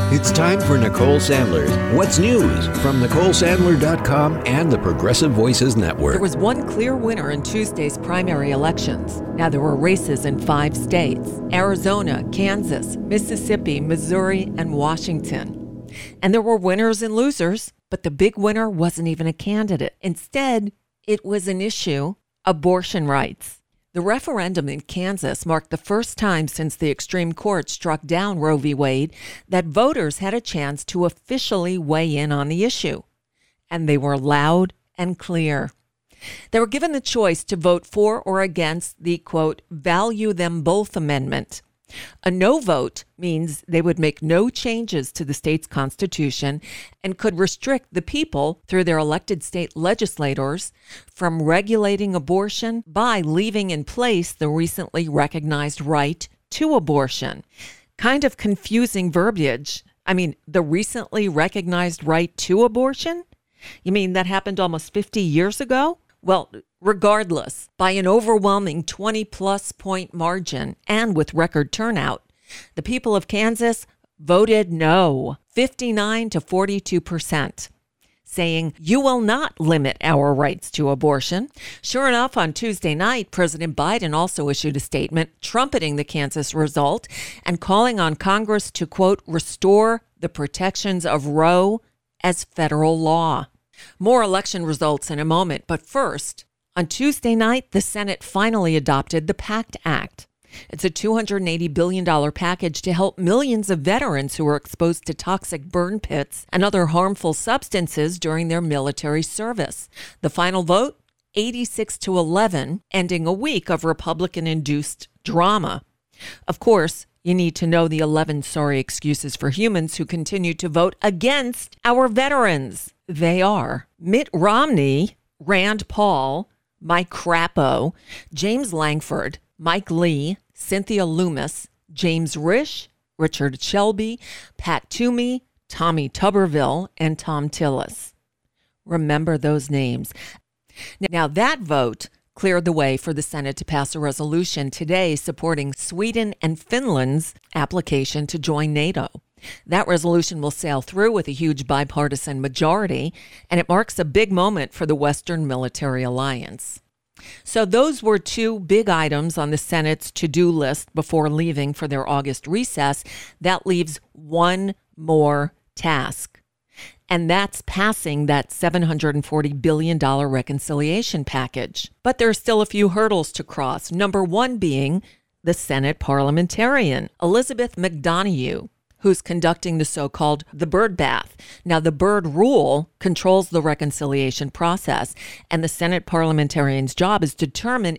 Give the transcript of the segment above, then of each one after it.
It's time for Nicole Sandler's What's News from NicoleSandler.com and the Progressive Voices Network. There was one clear winner in Tuesday's primary elections. Now, there were races in 5 states: Arizona, Kansas, Mississippi, Missouri, and Washington. And there were winners and losers, but the big winner wasn't even a candidate. Instead, it was an issue: abortion rights. The referendum in Kansas marked the first time since the extreme court struck down Roe v. Wade that voters had a chance to officially weigh in on the issue. And they were loud and clear. They were given the choice to vote for or against the, quote, value them both amendment. A no vote means they would make no changes to the state's constitution and could restrict the people, through their elected state legislators, from regulating abortion by leaving in place the recently recognized right to abortion. Kind of confusing verbiage. I mean, the recently recognized right to abortion? You mean that happened almost 50 years ago? Well, regardless, by an overwhelming 20-plus point margin and with record turnout, the people of Kansas voted no, 59 to 42%, saying, "You will not limit our rights to abortion." Sure enough, on Tuesday night, President Biden also issued a statement trumpeting the Kansas result and calling on Congress to, quote, restore the protections of Roe as federal law. More election results in a moment, but first, on Tuesday night, the Senate finally adopted the PACT Act. It's a $280 billion package to help millions of veterans who are exposed to toxic burn pits and other harmful substances during their military service. The final vote, 86-11, ending a week of Republican-induced drama. Of course, you need to know the 11 sorry excuses for humans who continue to vote against our veterans. They are Mitt Romney, Rand Paul, Mike Crapo, James Langford, Mike Lee, Cynthia Loomis, James Risch, Richard Shelby, Pat Toomey, Tommy Tuberville, and Tom Tillis. Remember those names. Now that vote cleared the way for the Senate to pass a resolution today supporting Sweden and Finland's application to join NATO. That resolution will sail through with a huge bipartisan majority, and it marks a big moment for the Western Military Alliance. So those were 2 big items on the Senate's to-do list before leaving for their August recess. That leaves one more task, and that's passing that $740 billion reconciliation package. But there are still a few hurdles to cross, number one being the Senate parliamentarian, Elizabeth McDonough, who's conducting the so-called the bird bath. Now, the Byrd Rule controls the reconciliation process, and the Senate parliamentarian's job is to determine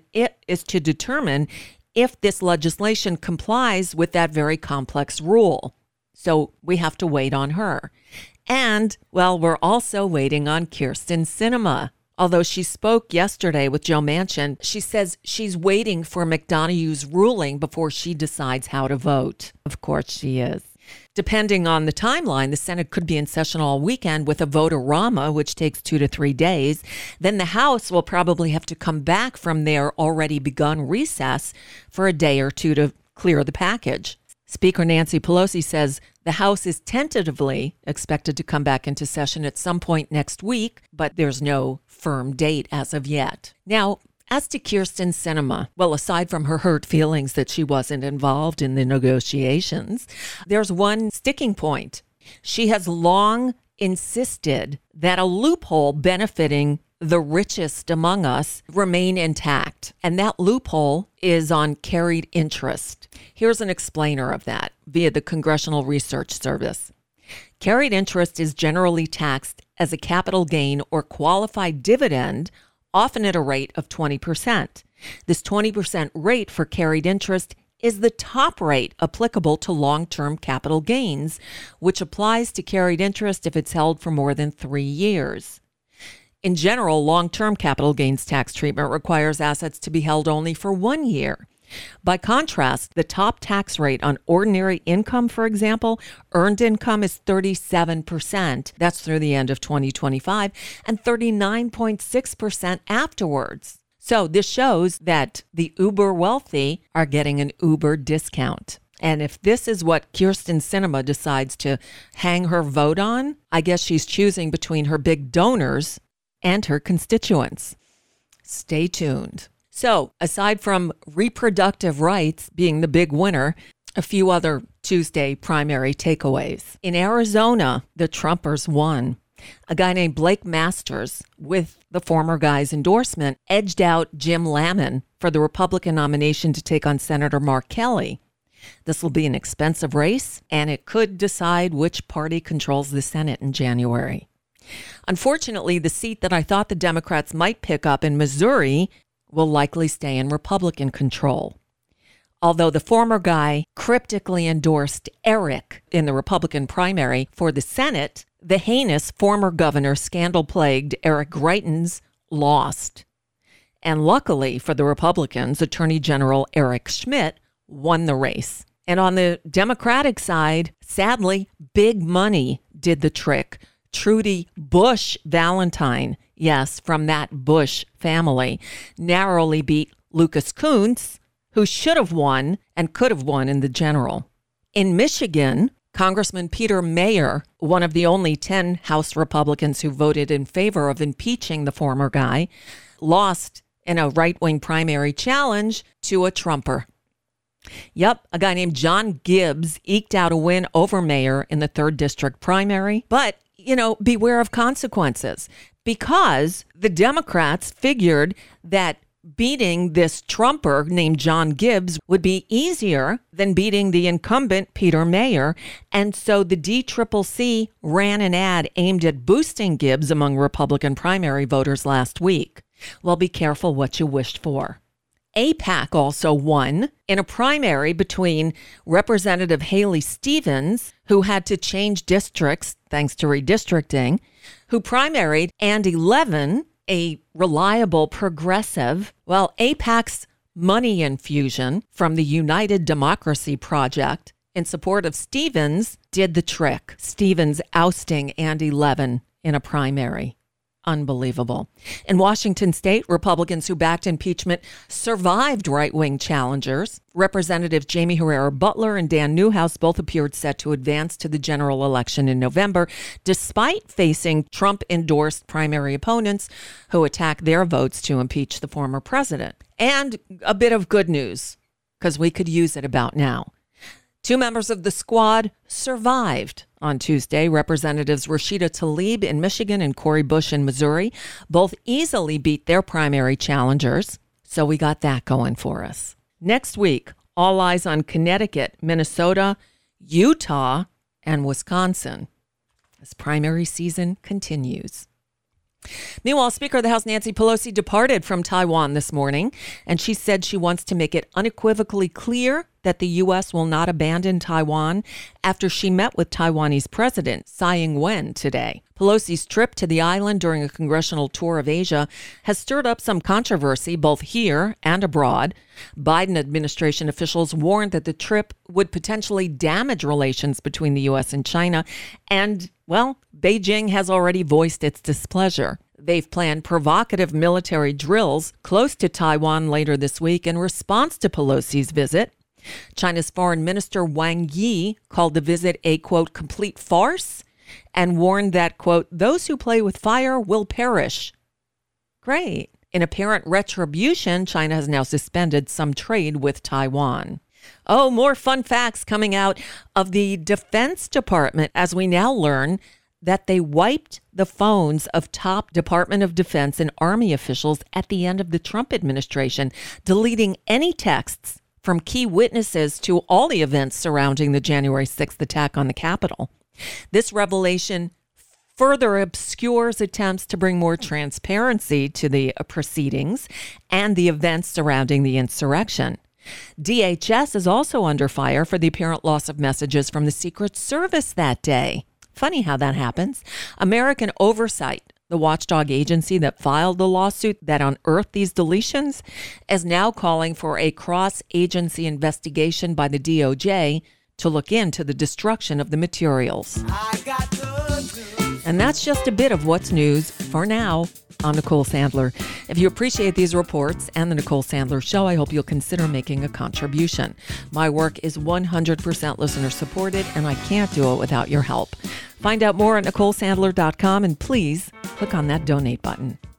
if this legislation complies with that very complex rule. So we have to wait on her. And, well, we're also waiting on Kyrsten Sinema. Although she spoke yesterday with Joe Manchin, she says she's waiting for McDonough's ruling before she decides how to vote. Of course she is. Depending on the timeline, the Senate could be in session all weekend with a vote-a-rama, which takes 2 to 3 days. Then the House will probably have to come back from their already begun recess for a day or two to clear the package. Speaker Nancy Pelosi says the House is tentatively expected to come back into session at some point next week, but there's no firm date as of yet. Now, as to Kyrsten Sinema, well, aside from her hurt feelings that she wasn't involved in the negotiations, there's one sticking point. She has long insisted that a loophole benefiting the richest among us remain intact, and that loophole is on carried interest. Here's an explainer of that via the Congressional Research Service. Carried interest is generally taxed as a capital gain or qualified dividend, often at a rate of 20%. This 20% rate for carried interest is the top rate applicable to long-term capital gains, which applies to carried interest if it's held for more than 3 years. In general, long-term capital gains tax treatment requires assets to be held only for 1 year. By contrast, the top tax rate on ordinary income, for example, earned income is 37%. That's through the end of 2025, and 39.6% afterwards. So this shows that the uber wealthy are getting an uber discount. And if this is what Kyrsten Sinema decides to hang her vote on, I guess she's choosing between her big donors and her constituents. Stay tuned. So, aside from reproductive rights being the big winner, a few other Tuesday primary takeaways. In Arizona, the Trumpers won. A guy named Blake Masters, with the former guy's endorsement, edged out Jim Lamon for the Republican nomination to take on Senator Mark Kelly. This will be an expensive race, and it could decide which party controls the Senate in January. Unfortunately, the seat that I thought the Democrats might pick up in Missouri will likely stay in Republican control. Although the former guy cryptically endorsed Eric in the Republican primary for the Senate, the heinous former governor, scandal-plagued Eric Greitens, lost. And luckily for the Republicans, Attorney General Eric Schmidt won the race. And on the Democratic side, sadly, big money did the trick. Trudy Bush Valentine, yes, from that Bush family, narrowly beat Lucas Kunce, who should have won and could have won in the general. In Michigan, Congressman Peter Mayer, one of the only 10 House Republicans who voted in favor of impeaching the former guy, lost in a right-wing primary challenge to a Trumper. Yep, a guy named John Gibbs eked out a win over Mayer in the 3rd District primary. But, beware of consequences, because the Democrats figured that beating this Trumper named John Gibbs would be easier than beating the incumbent Peter Mayer. And so the DCCC ran an ad aimed at boosting Gibbs among Republican primary voters last week. Well, be careful what you wished for. AIPAC also won in a primary between Representative Haley Stevens, who had to change districts thanks to redistricting, who primaried Andy Levin, a reliable progressive. Well, AIPAC's money infusion from the United Democracy Project in support of Stevens did the trick. Stevens ousting Andy Levin in a primary. Unbelievable. In Washington state, Republicans who backed impeachment survived right-wing challengers. Representatives Jamie Herrera Butler and Dan Newhouse both appeared set to advance to the general election in November, despite facing Trump-endorsed primary opponents who attacked their votes to impeach the former president. And a bit of good news, because we could use it about now. 2 members of the squad survived on Tuesday. Representatives Rashida Tlaib in Michigan and Cori Bush in Missouri both easily beat their primary challengers. So we got that going for us. Next week, all eyes on Connecticut, Minnesota, Utah, and Wisconsin as primary season continues. Meanwhile, Speaker of the House Nancy Pelosi departed from Taiwan this morning, and she said she wants to make it unequivocally clear that the U.S. will not abandon Taiwan after she met with Taiwanese President Tsai Ing-wen today. Pelosi's trip to the island during a congressional tour of Asia has stirred up some controversy both here and abroad. Biden administration officials warned that the trip would potentially damage relations between the U.S. and China, and, well, Beijing has already voiced its displeasure. They've planned provocative military drills close to Taiwan later this week in response to Pelosi's visit. China's Foreign Minister Wang Yi called the visit a, quote, complete farce and warned that, quote, those who play with fire will perish. Great. In apparent retribution, China has now suspended some trade with Taiwan. Oh, more fun facts coming out of the Defense Department as we now learn that they wiped the phones of top Department of Defense and Army officials at the end of the Trump administration, deleting any texts from key witnesses to all the events surrounding the January 6th attack on the Capitol. This revelation further obscures attempts to bring more transparency to the proceedings and the events surrounding the insurrection. DHS is also under fire for the apparent loss of messages from the Secret Service that day. Funny how that happens. American Oversight, the watchdog agency that filed the lawsuit that unearthed these deletions, is now calling for a cross-agency investigation by the DOJ to look into the destruction of the materials. And that's just a bit of what's news for now. I'm Nicole Sandler. If you appreciate these reports and the Nicole Sandler Show, I hope you'll consider making a contribution. My work is 100% listener supported, and I can't do it without your help. Find out more at NicoleSandler.com, and please click on that donate button.